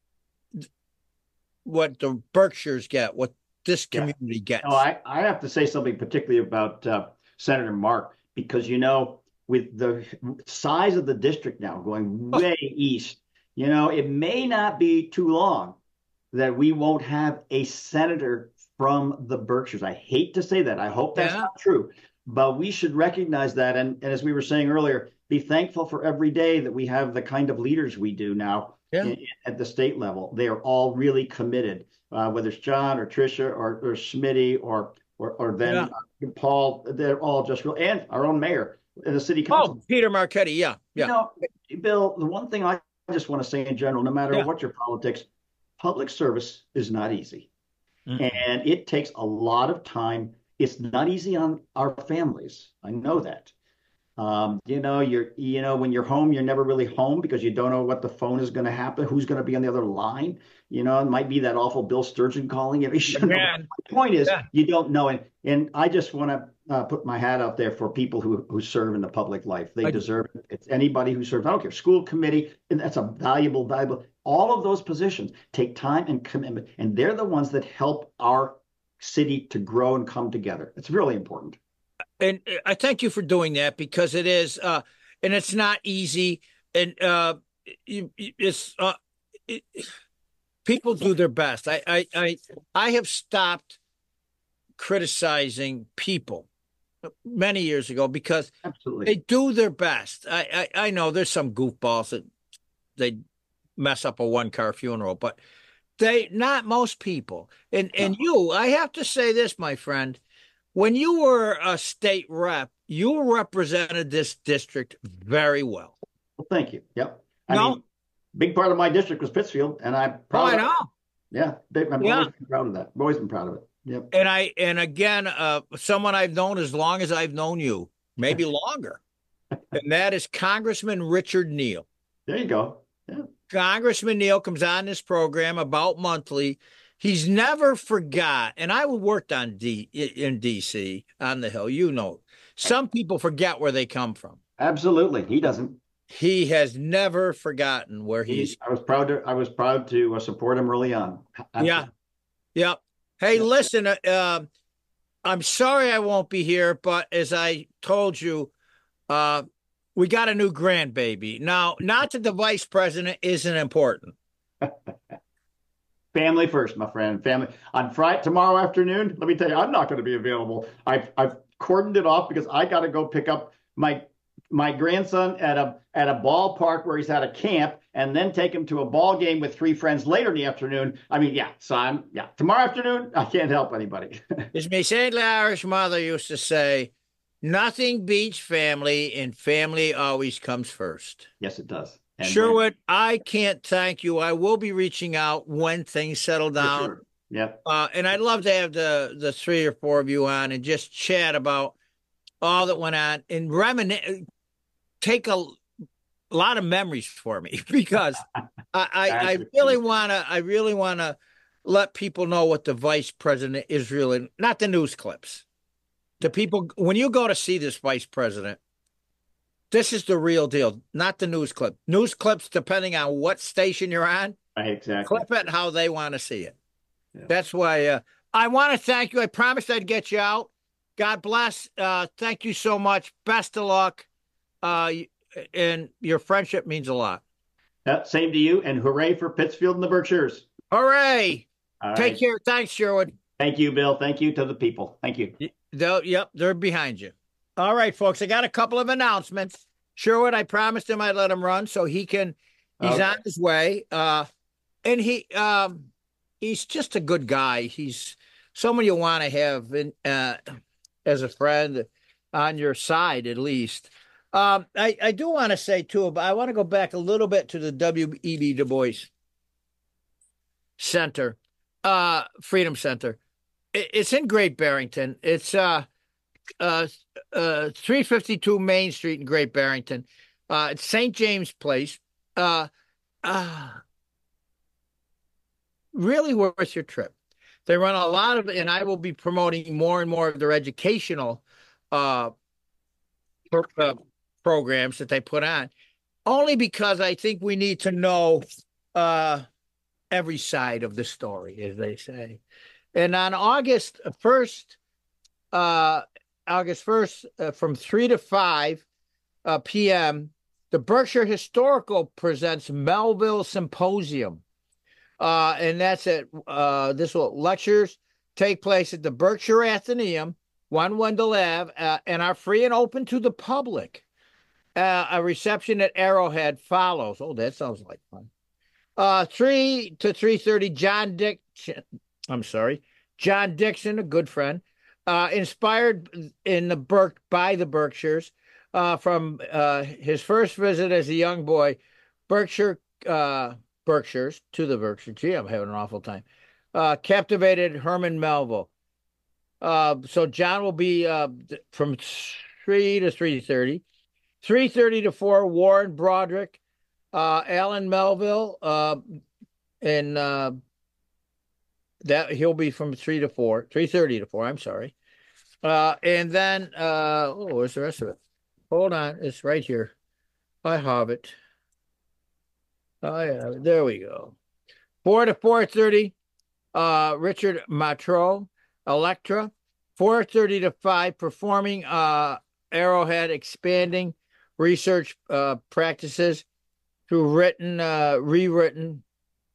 what the Berkshires get, what this community Yeah. gets. No, I, I have to say something particularly about uh, Senator Mark, because, you know, with the size of the district now going way east, you know, it may not be too long that we won't have a senator from the Berkshires. I hate to say that. I hope that's Yeah. not true, but we should recognize that. And, and as we were saying earlier, be thankful for every day that we have the kind of leaders we do now Yeah. in, at the state level. They are all really committed, uh, whether it's John or Tricia or, or Smitty or or, or then Yeah. uh, Paul. They're all just real, and our own mayor and the city Oh, council. Peter Marchetti, yeah, yeah. You know, Bill, the one thing I just want to say in general, no matter Yeah. what your politics, public service is not easy. Mm-mm. And it takes a lot of time. It's not easy on our families. I know that. Um, you know, you're, you know, when you're home, you're never really home because you don't know what the phone is going to happen, who's going to be on the other line. You know, it might be that awful Bill Sturgeon calling you. You shouldn't know. Again. My point is, Yeah. you don't know. And, and I just want to uh, put my hat out there for people who, who serve in the public life. They I- deserve it. It's anybody who serves. I don't care, school committee, and that's a valuable, valuable. All of those positions take time and commitment, and they're the ones that help our city to grow and come together. It's really important. And I thank you for doing that, because it is, uh, and it's not easy. And uh, you, it's uh, it, people do their best. I, I, I, I have stopped criticizing people many years ago because Absolutely. they do their best. I, I, I know there's some goofballs that they mess up a one car funeral, but they, not most people. And, and you, I have to say this, my friend. When you were a state rep, you represented this district very well. Well, thank you. Yep. I No. mean, big part of my district was Pittsfield, and I'm Oh, proud I of it. know. Yeah, big- I've Yeah. always been proud of that. I've always been proud of it. Yep. And I, and again, uh, someone I've known as long as I've known you, maybe longer, and that is Congressman Richard Neal. There you go. Yeah. Congressman Neal comes on this program about monthly. He's never forgot, and I worked on D in D C on the Hill. You know, some people forget where they come from. Absolutely. He doesn't. He has never forgotten where he's. He, I was proud to. I was proud to uh, support him early on. Absolutely. Yeah, yeah. Hey, listen. Uh, uh, I'm sorry I won't be here, but as I told you, uh, we got a new grandbaby. Now, not that the vice president isn't important. Family first, my friend. Family on Friday tomorrow afternoon. Let me tell you, I'm not going to be available. I've I've cordoned it off because I got to go pick up my my grandson at a at a ballpark where he's at a camp, and then take him to a ball game with three friends later in the afternoon. I mean, yeah. So I'm yeah. Tomorrow afternoon, I can't help anybody. As my Saint Irish mother used to say, Nothing beats family, and family always comes first. Yes, it does. And Sherwood, when, I can't thank you. I will be reaching out when things settle down. Sure. Yep. Uh, and I'd love to have the the three or four of you on and just chat about all that went on and reminisce, take a, a lot of memories for me because I, I, I really want to, I really want to let people know what the vice president is really, not the news clips. The people, when you go to see this vice president, this is the real deal, not the news clip. News clips, depending on what station you're on, right, exactly. Clip it how they want to see it. Yeah. That's why uh, I want to thank you. I promised I'd get you out. God bless. Uh, thank you so much. Best of luck. Uh, and your friendship means a lot. Uh, same to you. And hooray for Pittsfield and the Berkshires. Hooray. All Take right. care. Thanks, Sherwood. Thank you, Bill. Thank you to the people. Thank you. They'll, yep, they're behind you. All right, folks. I got a couple of announcements. Sherwood, I promised him I'd let him run so he can, he's okay. on his way. Uh, and he, um, he's just a good guy. He's someone you want to have in, uh, as a friend on your side, at least. Um, I, I do want to say, too, but I want to go back a little bit to the W E B Du Bois Center, uh, Freedom Center. It, it's in Great Barrington. It's uh, uh, uh, three fifty-two Main Street in Great Barrington. Uh, it's Saint James Place. Uh, uh, really worth your trip. They run a lot of, and I will be promoting more and more of their educational uh, pro, uh, programs that they put on, only because I think we need to know uh, every side of the story, as they say. And on August first, uh, August first, uh, from three to five uh, p m, the Berkshire Historical presents Melville Symposium. Uh, and that's it. Uh, this will lectures take place at the Berkshire Athenaeum, one Wendell Ave, uh, and are free and open to the public. Uh, a reception at Arrowhead follows. Oh, that sounds like fun. Uh, three to three thirty. John Dick. I'm sorry, John Dixon, a good friend, uh, inspired in the Berk by the Berkshires uh, from uh, his first visit as a young boy. Berkshire. Uh, Berkshires to the Berkshire. Gee, I'm having an awful time. Uh, captivated Herman Melville. Uh, so John will be uh, from three to three thirty, three thirty to four. Warren Broderick, uh, Alan Melville, uh, and uh, that he'll be from three to four, three thirty to four. I'm sorry. Uh, and then uh, oh, where's the rest of it? Hold on, it's right here. I have it. Oh, yeah, there we go. Four to four thirty, uh, Richard Matro, Electra. Four thirty to five, performing uh, Arrowhead, expanding research uh, practices through written, uh, rewritten.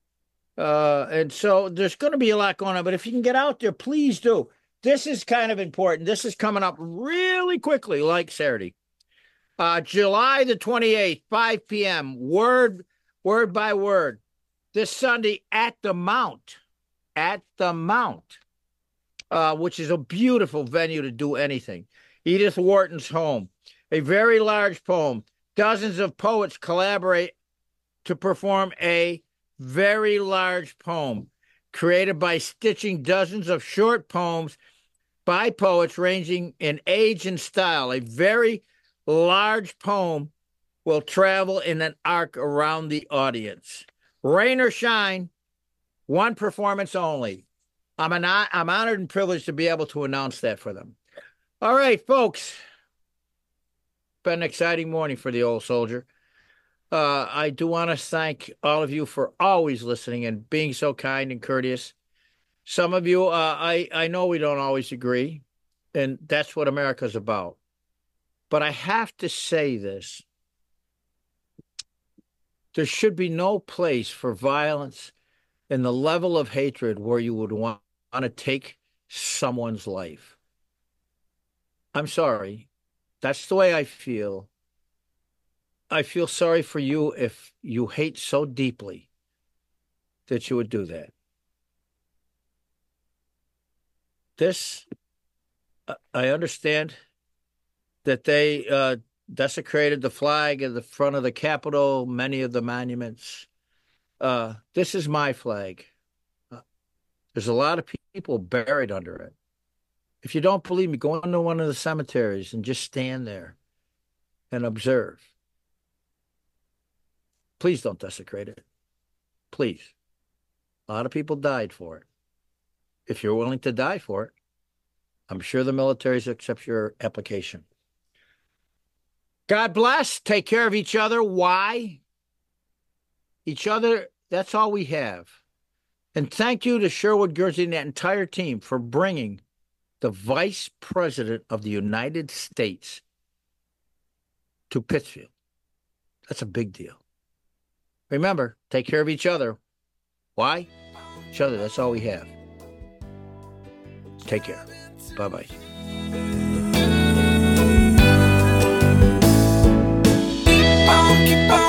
Uh, and so there's going to be a lot going on, but if you can get out there, please do. This is kind of important. This is coming up really quickly, like Saturday. Uh, July the twenty-eighth, five p m, Word Word by Word, this Sunday at the Mount, at the Mount, uh, which is a beautiful venue to do anything. Edith Wharton's home, a very large poem. Dozens of poets collaborate to perform a very large poem, created by stitching dozens of short poems by poets ranging in age and style. A very large poem will travel in an arc around the audience. Rain or shine, one performance only. I'm an I'm honored and privileged to be able to announce that for them. All right, folks. Been an exciting morning for the old soldier. Uh, I do want to thank all of you for always listening and being so kind and courteous. Some of you, uh, I, I know we don't always agree, and that's what America's about. But I have to say this. There should be no place for violence and the level of hatred where you would want to take someone's life. I'm sorry. That's the way I feel. I feel sorry for you if you hate so deeply that you would do that. This, I understand that they uh, desecrated the flag at the front of the Capitol, many of the monuments. Uh, this is my flag. Uh, there's a lot of people buried under it. If you don't believe me, go into one of the cemeteries and just stand there and observe. Please don't desecrate it. Please. A lot of people died for it. If you're willing to die for it, I'm sure the military accepts your application. God bless. Take care of each other. Why? Each other, that's all we have. And thank you to Sherwood Guernsey and that entire team for bringing the Vice President of the United States to Pittsfield. That's a big deal. Remember, take care of each other. Why? Each other, that's all we have. Take care. Bye-bye. Keep on, keep on.